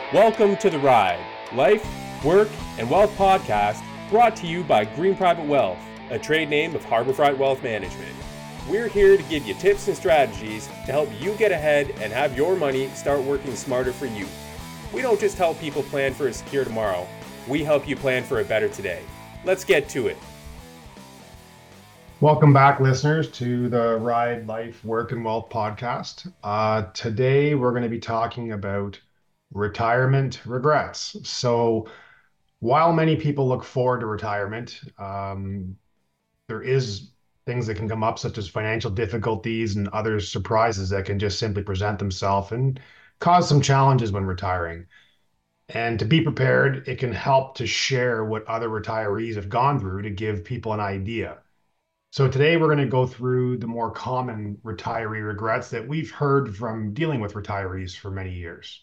Welcome to The Ride, Life, Work, and Wealth podcast brought to you by Green Private Wealth, a trade name of Harborfront Wealth Management. We're here to give you tips and strategies to help you get ahead and have your money start working smarter for you. We don't just help people plan for a secure tomorrow, we help you plan for a better today. Let's get to it. Welcome back, listeners, to the Ride, Life, Work, and Wealth podcast. Today, we're going to be talking about retirement regrets. So, while many people look forward to retirement, there is things that can come up, such as financial difficulties and other surprises that can just simply present themselves and cause some challenges when retiring. And to be prepared, it can help to share what other retirees have gone through to give people an idea. So today we're going to go through the more common retiree regrets that we've heard from dealing with retirees for many years.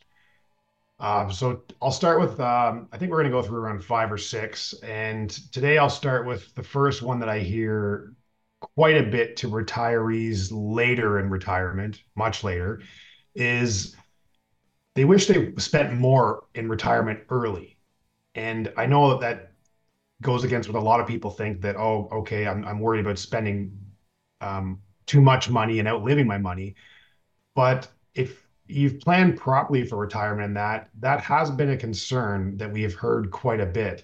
So I'll start with, I think we're going to go through around 5 or 6. And today I'll start with the first one that I hear quite a bit to retirees later in retirement, much later, is they wish they spent more in retirement early. And I know that goes against what a lot of people think, that, oh, okay, I'm worried about spending too much money and outliving my money. But if you've planned properly for retirement, and that has been a concern that we have heard quite a bit.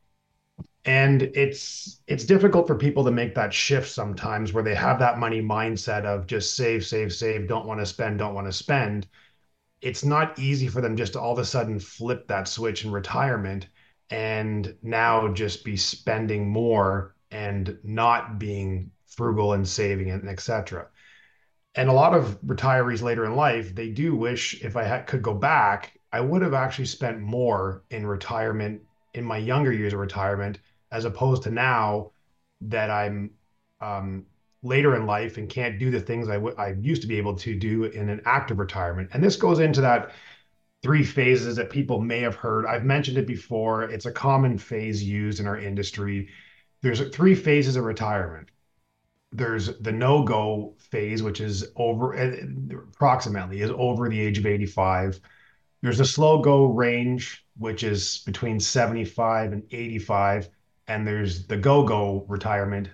And it's difficult for people to make that shift sometimes, where they have that money mindset of just save, save, save, don't want to spend, don't want to spend. It's not easy for them just to all of a sudden flip that switch in retirement and now just be spending more and not being frugal and saving and etc. And a lot of retirees later in life, they do wish, if could go back, I would have actually spent more in retirement in my younger years of retirement, as opposed to now that I'm um, later in life and can't do the things I used to be able to do in an active retirement. And this goes into that 3 phases that people may have heard. I've mentioned it before. It's a common phase used in our industry. There's 3 phases of retirement. There's the no-go phase, which is over approximately is over the age of 85. There's the slow go range, which is between 75 and 85. And there's the go-go retirement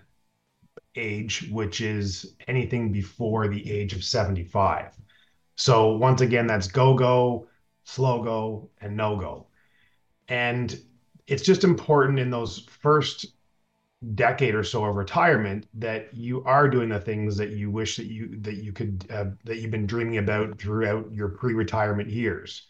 age, which is anything before the age of 75. So once again, that's go-go, slow go, and no-go. And it's just important in those first decade or so of retirement that you are doing the things that you wish that you could that you've been dreaming about throughout your pre-retirement years.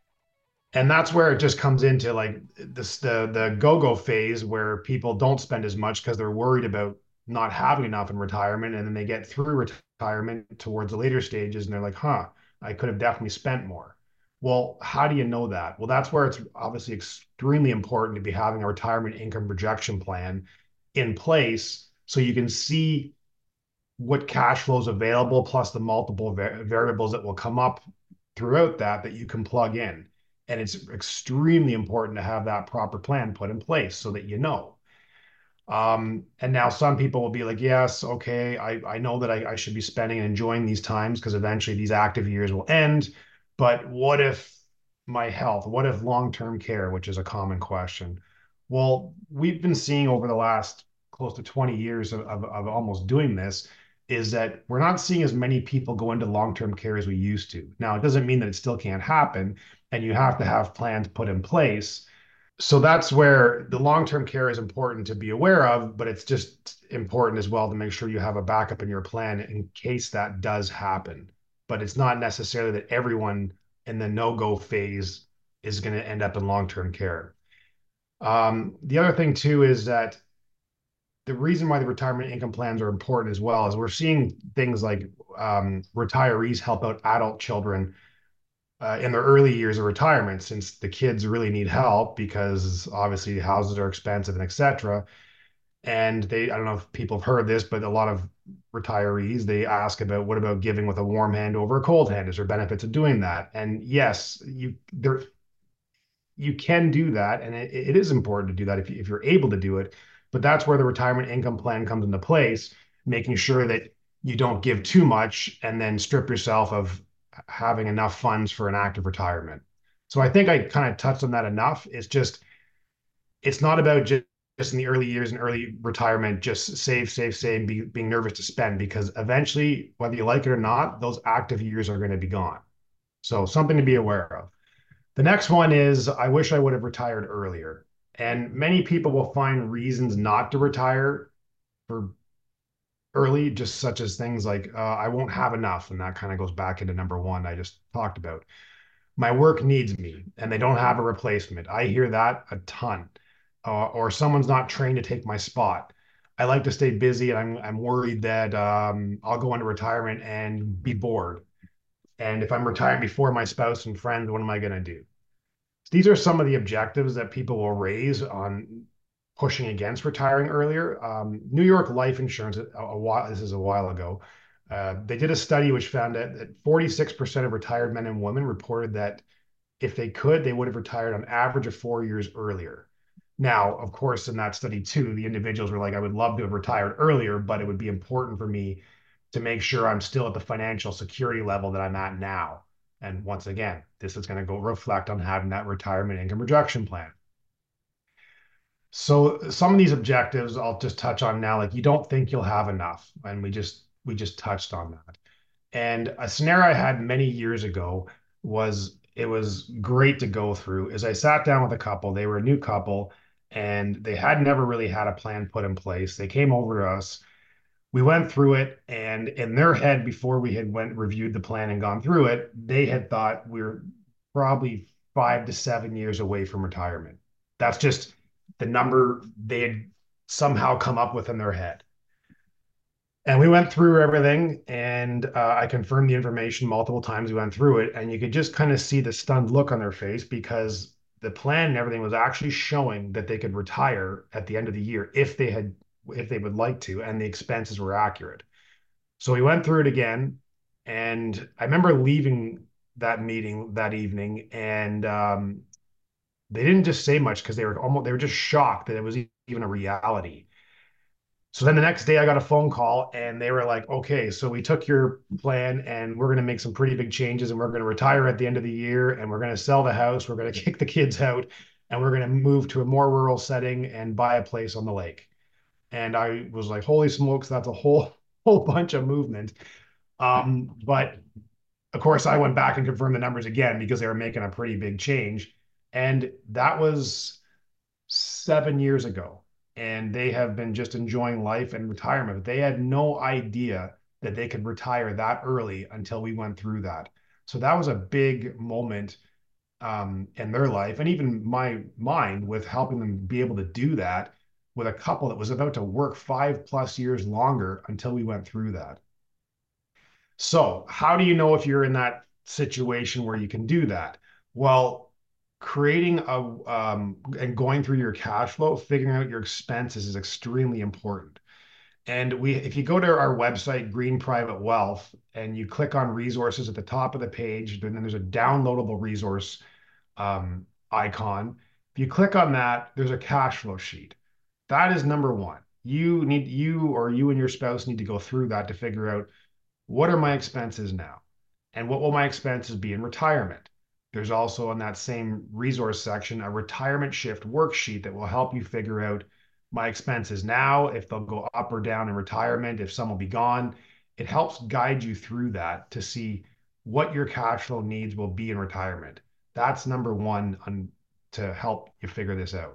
And that's where it just comes into like the go-go phase, where people don't spend as much because they're worried about not having enough in retirement, and then they get through retirement towards the later stages and they're like, I could have definitely spent more. Well, how do you know that? Well, that's where it's obviously extremely important to be having a retirement income projection plan in place, so you can see what cash flow is available, plus the multiple variables that will come up throughout that you can plug in. And it's extremely important to have that proper plan put in place so that you know. And now some people will be like, yes, okay, I know that I should be spending and enjoying these times because eventually these active years will end. But what if my health? What if long-term care, which is a common question? Well, we've been seeing over the last close to 20 years of almost doing this, is that we're not seeing as many people go into long-term care as we used to. Now, it doesn't mean that it still can't happen, and you have to have plans put in place. So that's where the long-term care is important to be aware of, but it's just important as well to make sure you have a backup in your plan in case that does happen. But it's not necessarily that everyone in the no-go phase is going to end up in long-term care. The other thing too is that the reason why the retirement income plans are important as well is we're seeing things like retirees help out adult children in their early years of retirement, since the kids really need help because obviously houses are expensive and etc. And I don't know if people have heard this, but a lot of retirees, they ask about, what about giving with a warm hand over a cold hand? Is there benefits of doing that? And yes, you can do that, and it is important to do that if you're able to do it. But that's where the retirement income plan comes into place, making sure that you don't give too much and then strip yourself of having enough funds for an active retirement. So I think I kind of touched on that enough. It's not about just in the early years and early retirement, just save, save, save, being nervous to spend because eventually, whether you like it or not, those active years are going to be gone. So something to be aware of. The next one is I wish I would have retired earlier. And many people will find reasons not to retire for early, just such as things like I won't have enough. And that kind of goes back into number one I just talked about. My work needs me and they don't have a replacement. I hear that a ton. Or someone's not trained to take my spot. I like to stay busy and I'm worried that I'll go into retirement and be bored. And if I'm retiring before my spouse and friends, what am I going to do? These are some of the objectives that people will raise on pushing against retiring earlier. New York Life Insurance, this is a while ago, they did a study which found that 46% of retired men and women reported that if they could, they would have retired on average of 4 years earlier. Now, of course, in that study too, the individuals were like, I would love to have retired earlier, but it would be important for me to make sure I'm still at the financial security level that I'm at now. And once again, this is going to go reflect on having that retirement income projection plan. So some of these objectives I'll just touch on now, like you don't think you'll have enough. And we just touched on that. And a scenario I had many years ago was it was great to go through is I sat down with a couple, they were a new couple, and they had never really had a plan put in place. They came over to us. We went through it, and in their head, before we had went reviewed the plan and gone through it, they had thought we were probably 5 to 7 years away from retirement. That's just the number they had somehow come up with in their head. And we went through everything, and I confirmed the information multiple times. We went through it, and you could just kind of see the stunned look on their face because the plan and everything was actually showing that they could retire at the end of the year if they would like to, and the expenses were accurate. So we went through it again, and I remember leaving that meeting that evening, and they didn't just say much because they were just shocked that it was even a reality. So then the next day I got a phone call and they were like, okay, so we took your plan and we're going to make some pretty big changes and we're going to retire at the end of the year and we're going to sell the house. We're going to kick the kids out and we're going to move to a more rural setting and buy a place on the lake. And I was like, holy smokes, that's a whole bunch of movement. But of course, I went back and confirmed the numbers again because they were making a pretty big change. And that was 7 years ago, and they have been just enjoying life and retirement. But they had no idea that they could retire that early until we went through that. So that was a big moment in their life, and even my mind with helping them be able to do that with a couple that was about to work 5+ years longer until we went through that. So, how do you know if you're in that situation where you can do that? Well, creating a and going through your cash flow, figuring out your expenses is extremely important. And if you go to our website, Green Private Wealth, and you click on resources at the top of the page, then there's a downloadable resource icon. If you click on that, there's a cash flow sheet. That is number one. You and your spouse need to go through that to figure out what are my expenses now? And what will my expenses be in retirement? There's also in that same resource section a retirement shift worksheet that will help you figure out my expenses now, if they'll go up or down in retirement, if some will be gone. It helps guide you through that to see what your cash flow needs will be in retirement. That's number one to help you figure this out.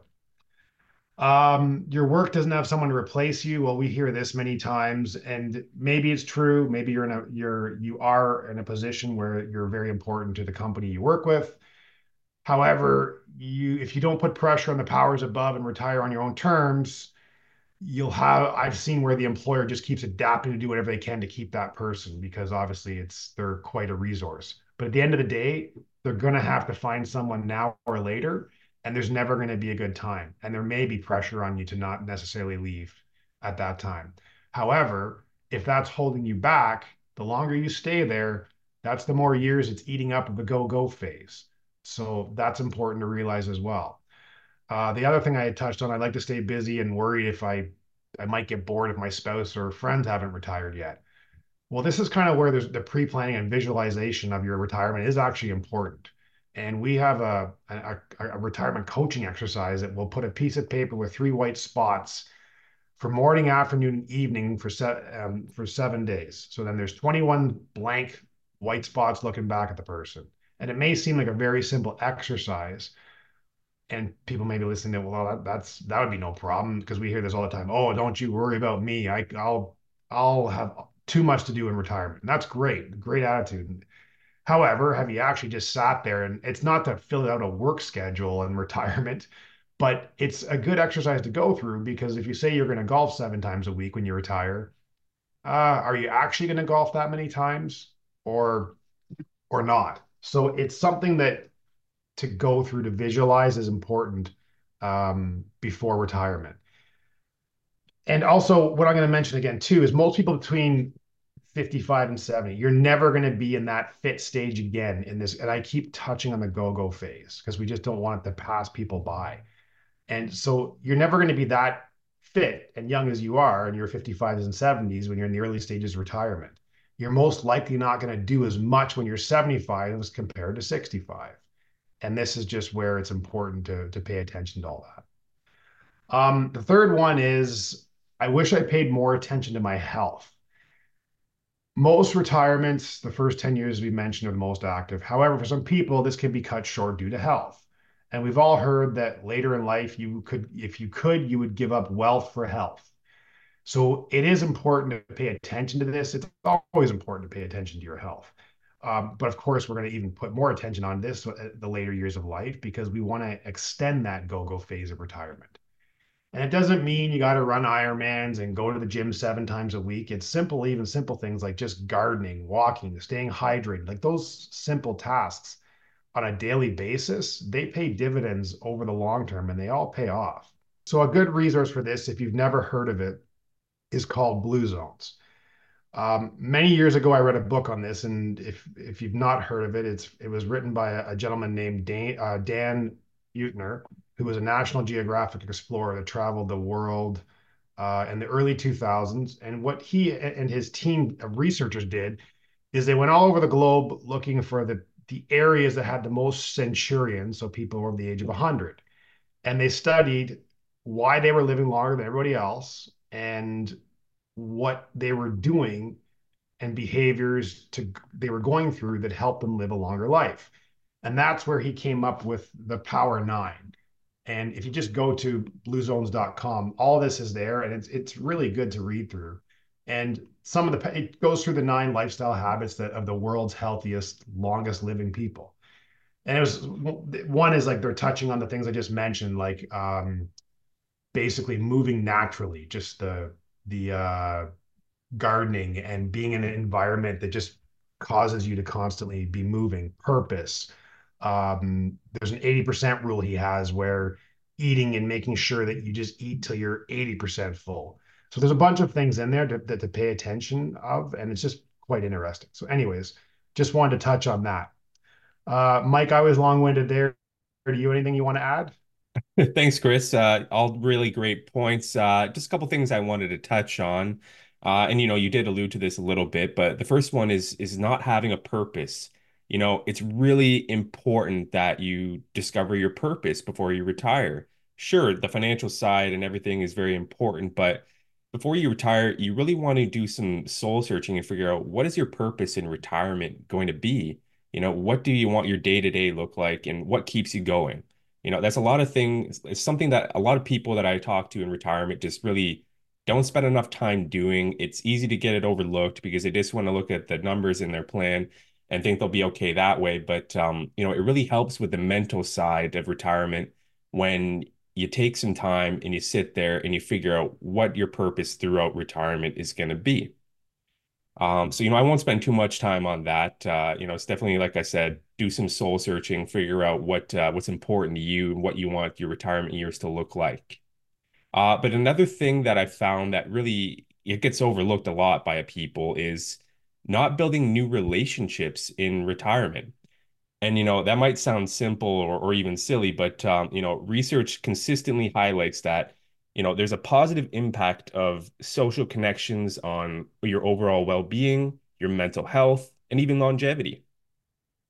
Your work doesn't have someone to replace you. Well, we hear this many times, and maybe it's true. Maybe you are in a position where you're very important to the company you work with. However, if you don't put pressure on the powers above and retire on your own terms, I've seen where the employer just keeps adapting to do whatever they can to keep that person because obviously they're quite a resource. But at the end of the day, they're going to have to find someone now or later, and there's never going to be a good time. And there may be pressure on you to not necessarily leave at that time. However, if that's holding you back, the longer you stay there, that's the more years it's eating up of the go-go phase. So that's important to realize as well. The other thing I had touched on, I'd like to stay busy and worried if I might get bored if my spouse or friends haven't retired yet. Well, this is kind of where there's the pre-planning and visualization of your retirement is actually important And we have a retirement coaching exercise that we'll put a piece of paper with three white spots for morning, afternoon, and evening for 7 days. So then there's 21 blank white spots looking back at the person. And it may seem like a very simple exercise, and people may be listening to, well, that would be no problem because we hear this all the time. Oh, don't you worry about me. I'll have too much to do in retirement. And that's great, great attitude. However, have you actually just sat there, and it's not to fill out a work schedule in retirement, but it's a good exercise to go through because if you say you're going to golf 7 times a week when you retire, are you actually going to golf that many times or or not? So it's something that to go through to visualize is important before retirement. And also, what I'm going to mention again too is most people between 55 and 70, you're never going to be in that fit stage again in this. And I keep touching on the go-go phase because we just don't want it to pass people by. And so you're never going to be that fit and young as you are in your 55s and 70s when you're in the early stages of retirement. You're most likely not going to do as much when you're 75 as compared to 65. And this is just where it's important to pay attention to all that. The third one is I wish I paid more attention to my health. Most retirements, the first 10 years we mentioned, are the most active. However, for some people, this can be cut short due to health. And we've all heard that later in life, if you could, you would give up wealth for health. So it is important to pay attention to this. It's always important to pay attention to your health. But of course, we're going to even put more attention on this at the later years of life because we want to extend that go-go phase of retirement. And it doesn't mean you got to run Ironmans and go to the gym 7 times a week. It's simple, even simple things like just gardening, walking, staying hydrated, like those simple tasks on a daily basis, they pay dividends over the long term and they all pay off. So a good resource for this, if you've never heard of it, is called Blue Zones. Many years ago, I read a book on this, and if you've not heard of it, it was written by a gentleman named Dan Buettner, who was a National Geographic explorer that traveled the world in the early 2000s. And what he and his team of researchers did is they went all over the globe looking for the areas that had the most centurions, so people over the age of 100. And they studied why they were living longer than everybody else and what they were doing and behaviors they were going through that helped them live a longer life. And that's where he came up with the Power Nine. And if you just go to bluezones.com, all this is there, and it's really good to read through. And it goes through the 9 lifestyle habits that of the world's healthiest, longest living people. And it was one is like they're touching on the things I just mentioned, like basically moving naturally, just the gardening and being in an environment that just causes you to constantly be moving, purpose. There's an 80% rule he has where eating and making sure that you just eat till you're 80% full. So there's a bunch of things in there to pay attention of, and it's just quite interesting. So anyways, just wanted to touch on that. Mike, I was long-winded there. Do you anything you want to add? Thanks, Chris. All really great points. Just a couple things I wanted to touch on. And you did allude to this a little bit, but the first one is not having a purpose. It's really important that you discover your purpose before you retire. Sure, the financial side and everything is very important, but before you retire, you really want to do some soul searching and figure out what is your purpose in retirement going to be? What do you want your day-to-day look like and what keeps you going? That's a lot of things. It's something that a lot of people that I talk to in retirement just really don't spend enough time doing. It's easy to get it overlooked because they just want to look at the numbers in their plan and think they'll be okay that way. But it really helps with the mental side of retirement when you take some time and you sit there and you figure out what your purpose throughout retirement is going to be. So, I won't spend too much time on that. It's definitely, like I said, do some soul searching, figure out what's important to you and what you want your retirement years to look like. But another thing that I found that really it gets overlooked a lot by people is not building new relationships in retirement. And that might sound simple or even silly, but research consistently highlights that there's a positive impact of social connections on your overall well-being, your mental health, and even longevity.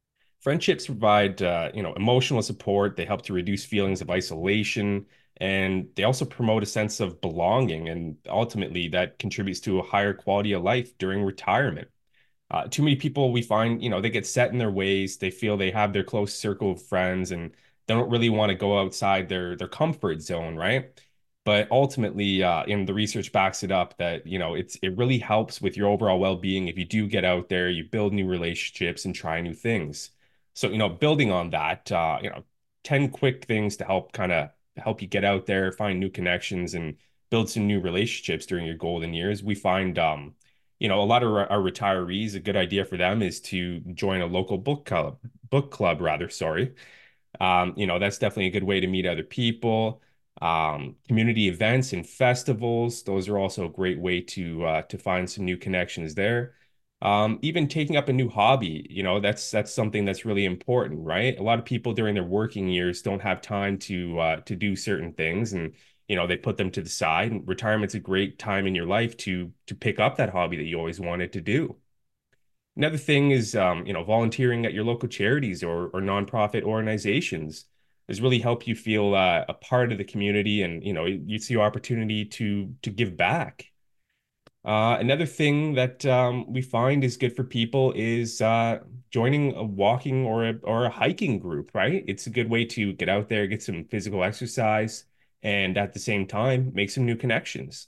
Friendships provide, emotional support. They help to reduce feelings of isolation, and they also promote a sense of belonging. And ultimately, that contributes to a higher quality of life during retirement. Too many people we find, they get set in their ways. They feel they have their close circle of friends and they don't really want to go outside their comfort zone, right? But ultimately, the research backs it up that, it really helps with your overall well-being if you do get out there, you build new relationships and try new things. So, building on that, 10 quick things to help you get out there, find new connections and build some new relationships during your golden years. We find, a lot of our retirees, a good idea for them is to join a local book club rather, sorry. That's definitely a good way to meet other people. Community events and festivals, those are also a great way to find some new connections there. Even taking up a new hobby, that's something that's really important, right? A lot of people during their working years don't have time to do certain things, and they put them to the side. And retirement's a great time in your life to pick up that hobby that you always wanted to do. Another thing is, volunteering at your local charities or nonprofit organizations has really helped you feel a part of the community, and you see opportunity to give back. Another thing that we find is good for people is joining a walking or a hiking group, right? It's a good way to get out there, get some physical exercise, and at the same time, make some new connections.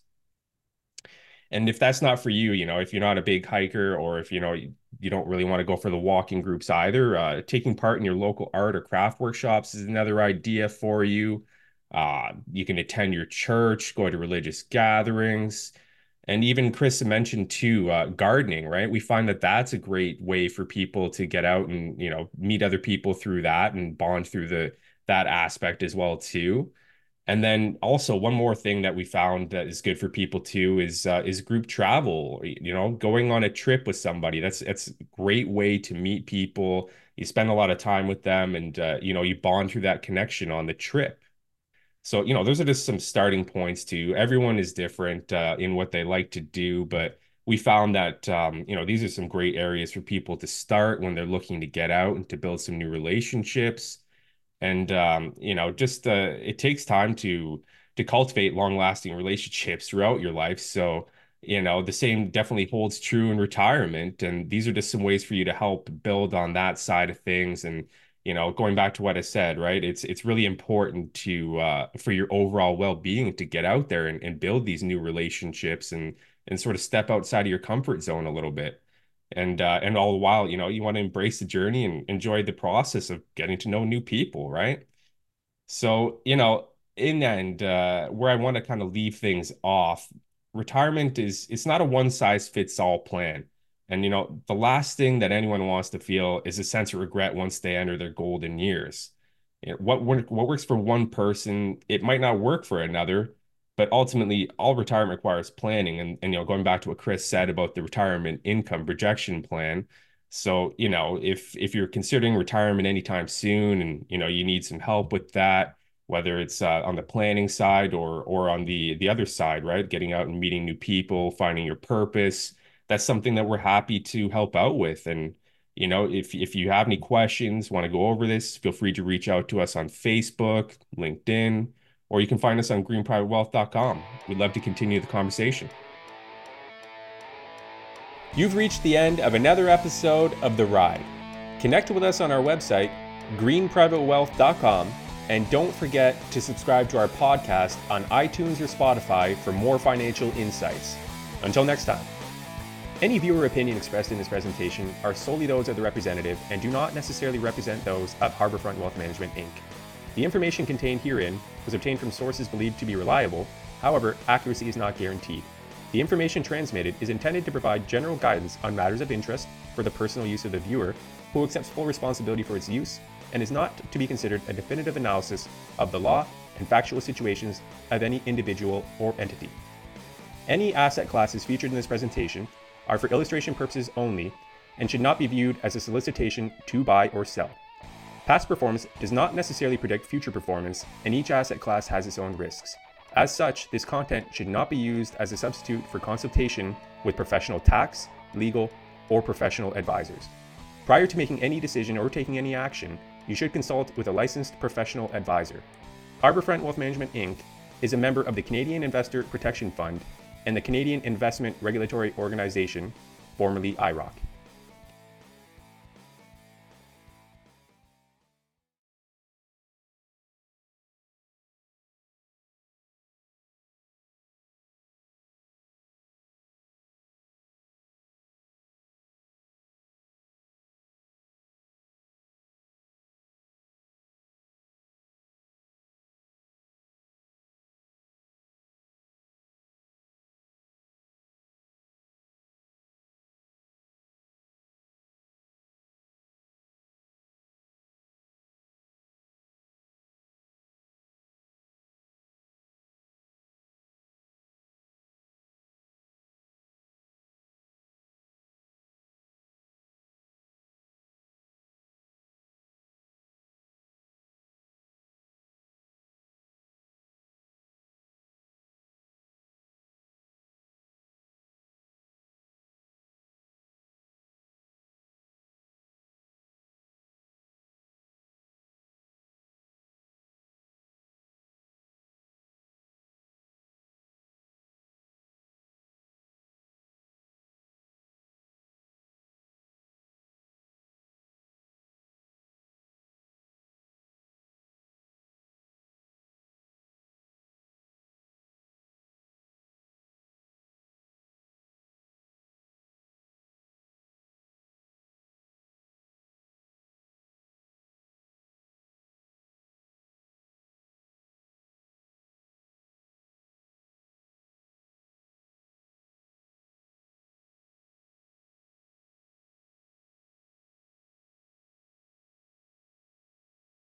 And if that's not for you, if you're not a big hiker or if you don't really want to go for the walking groups either, taking part in your local art or craft workshops is another idea for you. You can attend your church, go to religious gatherings, and even Chris mentioned too, gardening, right? We find that that's a great way for people to get out and meet other people through that and bond through that aspect as well too. And then also one more thing that we found that is good for people too is group travel. Going on a trip with somebody. That's a great way to meet people. You spend a lot of time with them, and you bond through that connection on the trip. So those are just some starting points too. Everyone is different in what they like to do, but we found that these are some great areas for people to start when they're looking to get out and to build some new relationships. And just it takes time to cultivate long-lasting relationships throughout your life. So the same definitely holds true in retirement, and these are just some ways for you to help build on that side of things. And going back to what I said, right, it's really important to for your overall well-being to get out there and build these new relationships and sort of step outside of your comfort zone a little bit. And all the while, you want to embrace the journey and enjoy the process of getting to know new people, right? So, in the end, where I want to kind of leave things off, retirement is it's not a one size fits all plan. And the last thing that anyone wants to feel is a sense of regret once they enter their golden years. What works for one person, it might not work for another, but ultimately all retirement requires planning. And going back to what Chris said about the retirement income projection plan. So, if you're considering retirement anytime soon and you need some help with that, whether it's on the planning side or on the other side, right? Getting out and meeting new people, finding your purpose. That's something that we're happy to help out with. And if you have any questions, want to go over this, feel free to reach out to us on Facebook, LinkedIn, or you can find us on greenprivatewealth.com. We'd love to continue the conversation. You've reached the end of another episode of The Ride. Connect with us on our website, greenprivatewealth.com, and don't forget to subscribe to our podcast on iTunes or Spotify for more financial insights. Until next time. Any viewer opinion expressed in this presentation are solely those of the representative and do not necessarily represent those of Harbourfront Wealth Management, Inc. The information contained herein was obtained from sources believed to be reliable. However, accuracy is not guaranteed. The information transmitted is intended to provide general guidance on matters of interest for the personal use of the viewer, who accepts full responsibility for its use, and is not to be considered a definitive analysis of the law and factual situations of any individual or entity. Any asset classes featured in this presentation are for illustration purposes only and should not be viewed as a solicitation to buy or sell. Past performance does not necessarily predict future performance, and each asset class has its own risks. As such, this content should not be used as a substitute for consultation with professional tax, legal, or professional advisors. Prior to making any decision or taking any action, you should consult with a licensed professional advisor. Harbourfront Wealth Management Inc. is a member of the Canadian Investor Protection Fund and the Canadian Investment Regulatory Organization, formerly IIROC.